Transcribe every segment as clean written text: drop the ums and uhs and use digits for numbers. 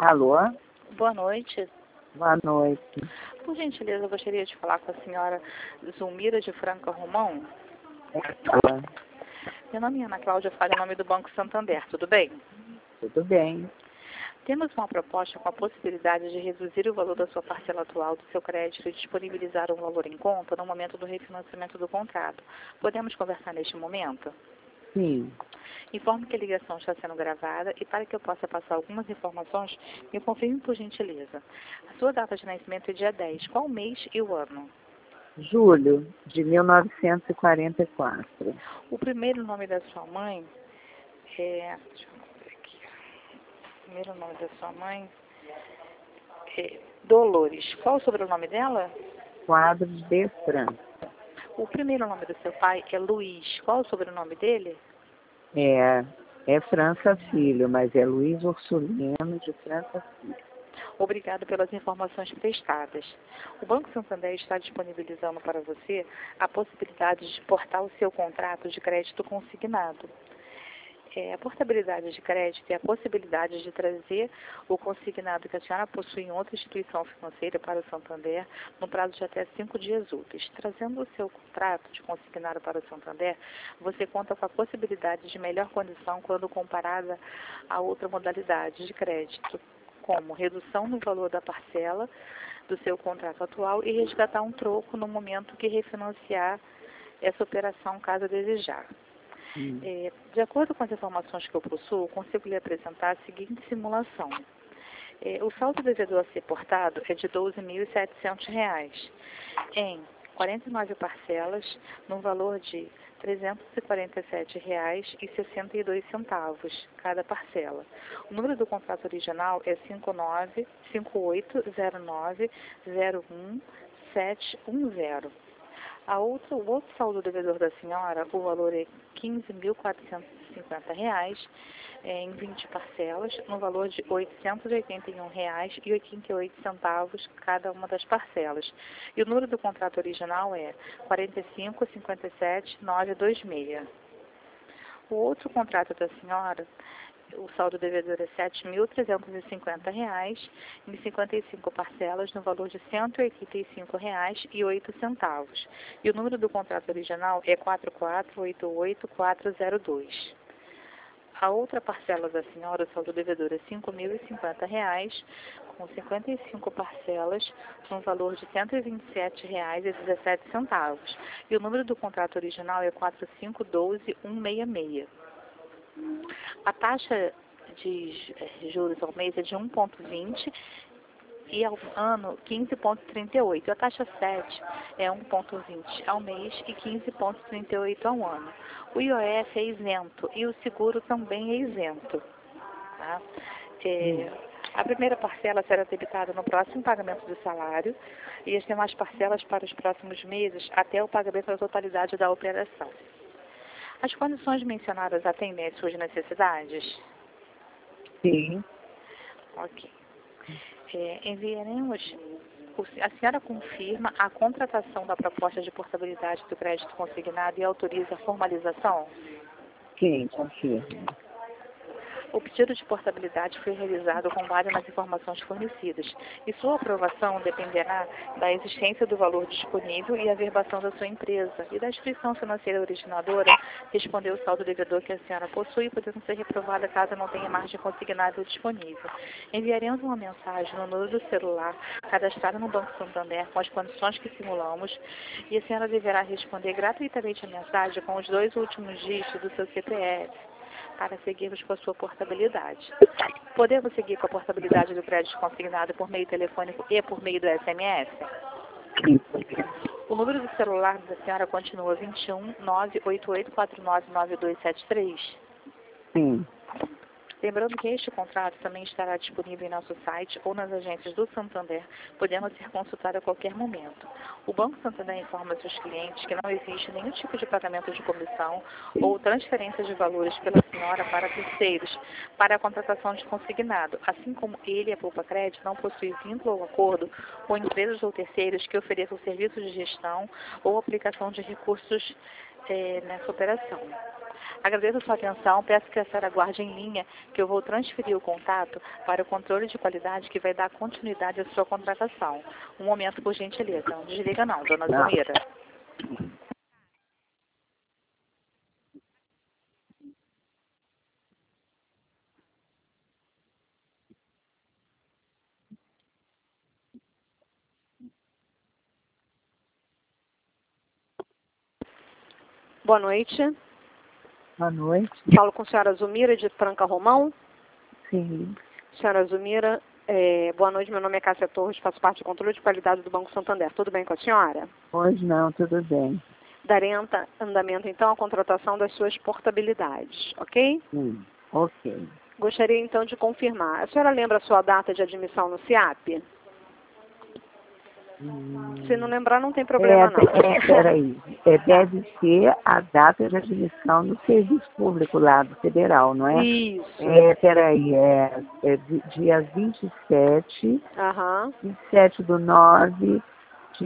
Alô? Boa noite. Boa noite. Por gentileza, eu gostaria de falar com a senhora Zulmira de Franca Romão. Ela, Meu nome é Ana Cláudia, falo em nome do Banco Santander, tudo bem? tudo bem? Temos uma proposta com a possibilidade de reduzir o valor da sua parcela atual do seu crédito e disponibilizar um valor em conta no momento do refinanciamento do contrato. Podemos conversar neste momento? Sim. Informo que a ligação está sendo gravada e para que eu possa passar algumas informações, me confirme por gentileza. A sua data de nascimento é dia 10. Qual o mês e o ano? Julho de 1944. O primeiro nome da sua mãe é... Deixa eu ver aqui. O primeiro nome da sua mãe é Dolores. Qual o sobrenome dela? Quadros de França. O primeiro nome do seu pai é Luiz. Qual o sobrenome dele? É França Filho, mas é Luiz Ursulino de França Filho. Obrigado pelas informações prestadas. O Banco Santander está disponibilizando para você a possibilidade de portar o seu contrato de crédito consignado. A portabilidade de crédito é a possibilidade de trazer o consignado que a senhora possui em outra instituição financeira para o Santander no prazo de até 5 dias úteis. Trazendo o seu contrato de consignado para o Santander, você conta com a possibilidade de melhor condição quando comparada a outra modalidade de crédito, como redução no valor da parcela do seu contrato atual e resgatar um troco no momento que refinanciar essa operação, caso desejar. De acordo com as informações que eu possuo, consigo lhe apresentar a seguinte simulação. O saldo devedor a ser portado é de R$ 12.700 em 49 parcelas, no valor de R$ 347,62 cada parcela. O número do contrato original é 5809011710. O outro saldo devedor da senhora, o valor é R$ 15.450 em 20 parcelas, no valor de R$ 881,88 cada uma das parcelas. E o número do contrato original é 4557926. O outro contrato da senhora, o saldo devedor é R$ 7.350 em 55 parcelas, no valor de R$ 185,08. E o número do contrato original é 4488402. A outra parcela da senhora, o saldo devedor é R$ 5.050, com 55 parcelas, no valor de R$ 127,17. E o número do contrato original é 4512166. A taxa de juros ao mês é de 1,20 e ao ano 15,38. A taxa 7 é 1,20 ao mês e 15,38 ao ano. O IOF é isento e o seguro também é isento. Tá? A primeira parcela será debitada no próximo pagamento do salário e as demais parcelas para os próximos meses até o pagamento da totalidade da operação. As condições mencionadas atendem às suas necessidades? Sim. Ok. Enviaremos. A senhora confirma a contratação da proposta de portabilidade do crédito consignado e autoriza a formalização? Sim, confirmo. O pedido de portabilidade foi realizado com base nas informações fornecidas e sua aprovação dependerá da existência do valor disponível e a verbação da sua empresa e da instituição financeira originadora responder o saldo devedor que a senhora possui, podendo ser reprovada caso não tenha margem consignável disponível. Enviaremos uma mensagem no número do celular cadastrado no Banco Santander com as condições que simulamos e a senhora deverá responder gratuitamente a mensagem com os 2 últimos dígitos do seu CPF. Para seguirmos com a sua portabilidade. Podemos seguir com a portabilidade do crédito consignado por meio telefônico e por meio do SMS? Sim. O número do celular da senhora continua 21 988499273? Sim. Lembrando que este contrato também estará disponível em nosso site ou nas agências do Santander, podendo ser consultado a qualquer momento. O Banco Santander informa seus clientes que não existe nenhum tipo de pagamento de comissão ou transferência de valores pela senhora para terceiros para a contratação de consignado, assim como ele, a Poupa Crédito, não possui vínculo ou acordo com empresas ou terceiros que ofereçam serviços de gestão ou aplicação de recursos nessa operação. Agradeço a sua atenção, peço que a senhora aguarde em linha, que eu vou transferir o contato para o controle de qualidade que vai dar continuidade à sua contratação. Um momento, por gentileza. Não desliga não, dona Zumira. Boa noite. Boa noite. Falo com a senhora Zumira, de Franca Romão. Sim. Senhora Zumira, boa noite. Meu nome é Cássia Torres, faço parte do controle de qualidade do Banco Santander. Tudo bem com a senhora? Hoje não, tudo bem. Darei andamento, então, à contratação das suas portabilidades, ok? Sim, ok. Gostaria, então, de confirmar. A senhora lembra a sua data de admissão no CIAP? Se não lembrar, não tem problema, não. Peraí. Deve ser a data de admissão do serviço público lá do federal, não é? Isso. Peraí, dia 27, Aham. 27/9 de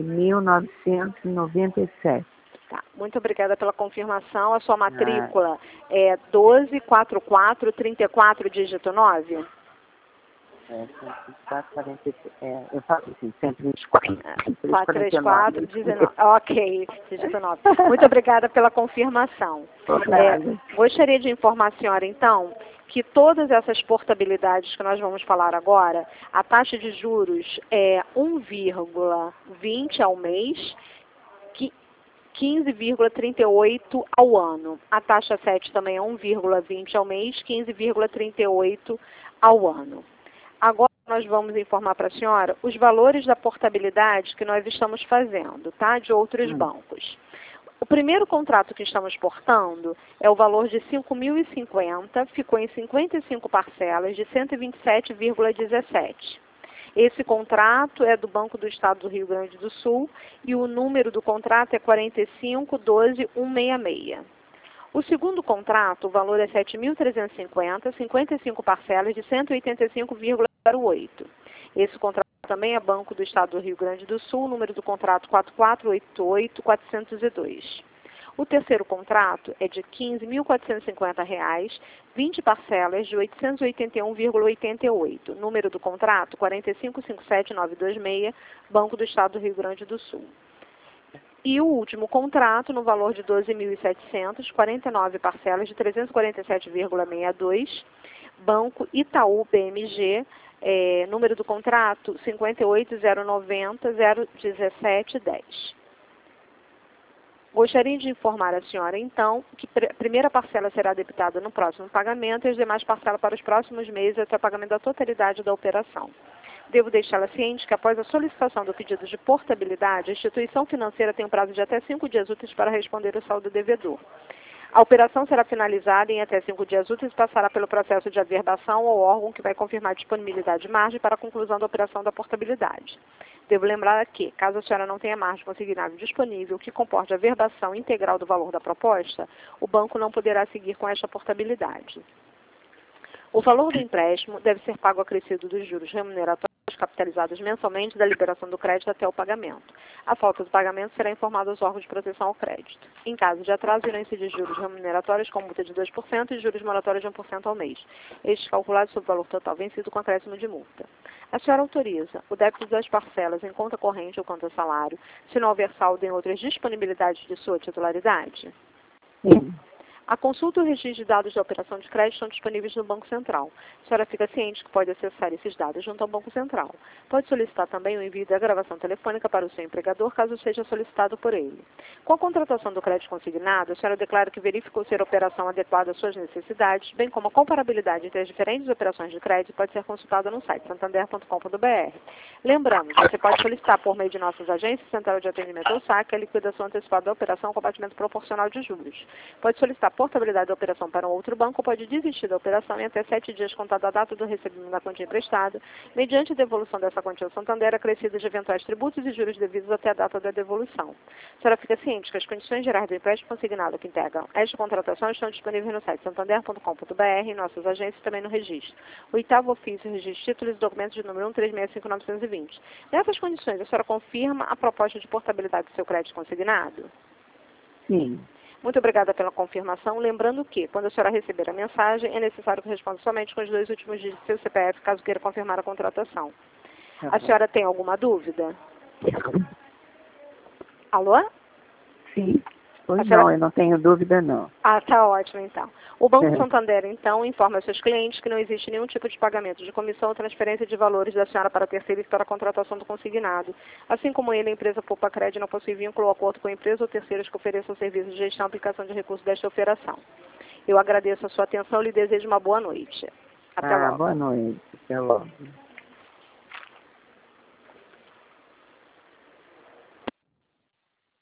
1997. Tá. Muito obrigada pela confirmação. A sua matrícula é 124434, dígito 9? 124, eu falo assim, 124. 434, 19. Ok, dígito 9. Muito obrigada pela confirmação. Gostaria de informar a senhora, então, que todas essas portabilidades que nós vamos falar agora, a taxa de juros é 1,20 ao mês, 15,38 ao ano. A taxa 7 também é 1,20 ao mês, 15,38 ao ano. Agora nós vamos informar para a senhora os valores da portabilidade que nós estamos fazendo, tá? De outros bancos. O primeiro contrato que estamos portando é o valor de 5.050, ficou em 55 parcelas de 127,17. Esse contrato é do Banco do Estado do Rio Grande do Sul e o número do contrato é 4512166. O segundo contrato, o valor é 7.350, 55 parcelas de 185,08. Esse contrato também é Banco do Estado do Rio Grande do Sul, número do contrato 4488402. O terceiro contrato é de R$ 15.450, 20 parcelas de 881,88. Número do contrato 4557926, Banco do Estado do Rio Grande do Sul. E o último contrato, no valor de 12.700, 49 parcelas de 347,62, Banco Itaú BMG, número do contrato 5809001710. Gostaria de informar a senhora, então, que a primeira parcela será debitada no próximo pagamento e as demais parcelas para os próximos meses até o pagamento da totalidade da operação. Devo deixá-la ciente que, após a solicitação do pedido de portabilidade, a instituição financeira tem um prazo de até 5 dias úteis para responder o saldo devedor. A operação será finalizada em até 5 dias úteis e passará pelo processo de averbação ao órgão que vai confirmar a disponibilidade de margem para a conclusão da operação da portabilidade. Devo lembrar que, caso a senhora não tenha margem consignável disponível que comporte a averbação integral do valor da proposta, o banco não poderá seguir com esta portabilidade. O valor do empréstimo deve ser pago acrescido dos juros remuneratórios capitalizados mensalmente da liberação do crédito até o pagamento. A falta do pagamento será informada aos órgãos de proteção ao crédito. Em caso de atraso, irão incidir juros remuneratórios com multa de 2% e juros moratórios de 1% ao mês. Estes calculados sobre o valor total vencido com acréscimo de multa. A senhora autoriza o débito das parcelas em conta corrente ou conta salário, se não houver saldo em outras disponibilidades de sua titularidade? Sim. A consulta e o registro de dados da operação de crédito estão disponíveis no Banco Central. A senhora fica ciente que pode acessar esses dados junto ao Banco Central. Pode solicitar também o envio da gravação telefônica para o seu empregador, caso seja solicitado por ele. Com a contratação do crédito consignado, a senhora declara que verificou ser a operação adequada às suas necessidades, bem como a comparabilidade entre as diferentes operações de crédito pode ser consultada no site santander.com.br. Lembramos, você pode solicitar por meio de nossas agências, central de atendimento ou saque, a liquidação antecipada da operação com abatimento proporcional de juros. Pode solicitar portabilidade da operação para um outro banco, pode desistir da operação em até 7 dias contada a data do recebimento da quantia emprestada, mediante devolução dessa quantia ao Santander, acrescida de eventuais tributos e juros devidos até a data da devolução. A senhora fica ciente que as condições gerais do empréstimo consignado que integram esta contratação estão disponíveis no site santander.com.br, em nossas agências e também no registro. O 8º ofício, registro de títulos e documentos de número 1365920. Nessas condições, a senhora confirma a proposta de portabilidade do seu crédito consignado? Sim. Muito obrigada pela confirmação. Lembrando que, quando a senhora receber a mensagem, é necessário que responda somente com os 2 últimos dígitos do seu CPF, caso queira confirmar a contratação. A senhora tem alguma dúvida? Alô? Sim. Pois senhora... não, eu não tenho dúvida não. Ah, tá ótimo então. O Banco Santander, então, informa aos seus clientes que não existe nenhum tipo de pagamento de comissão ou transferência de valores da senhora para terceiros para a contratação do consignado. Assim como ele, a empresa Poupa Crédito não possui vínculo ou acordo com a empresa ou terceiros que ofereçam serviços de gestão e aplicação de recursos desta operação. Eu agradeço a sua atenção e lhe desejo uma boa noite. Até logo. Boa noite. Até logo.